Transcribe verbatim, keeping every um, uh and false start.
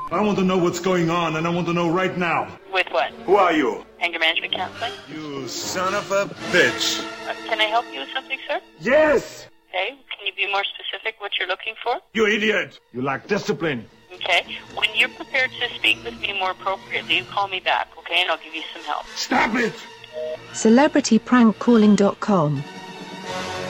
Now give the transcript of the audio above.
I want to know what's going on, and I want to know right now. With what? Who are you? Anger management counseling. You son of a bitch. Uh, can I help you with something, sir? Yes! Okay. Can you be more specific what you're looking for? You idiot! You lack discipline. Okay. When you're prepared to speak with me more appropriately, you call me back, okay? And I'll give you some help. Stop it! Celebrity Prank Calling dot com